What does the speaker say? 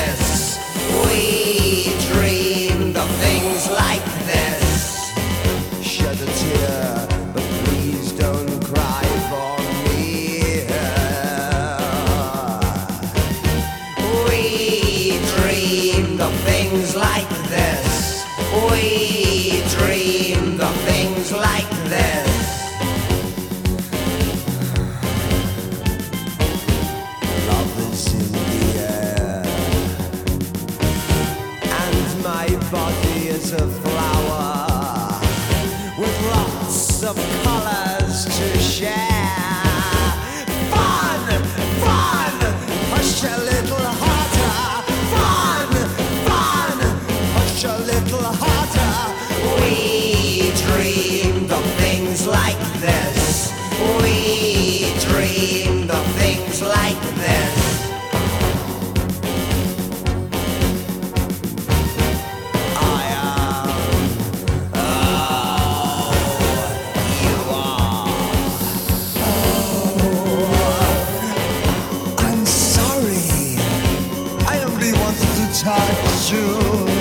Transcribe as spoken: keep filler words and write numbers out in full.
this. We dreamed of things like this. Shed a tear, but please don't cry for me. We dreamed of things like this. We dreamed of things like this. Love is in the air, and my body is a flower with lots of colors to share. Fun, fun, push a little harder. Fun, fun, push a little harder. We dreamed of things like this. We dreamed of things like this. I am. Oh, you are. Oh, I'm sorry. I only wanted to touch you.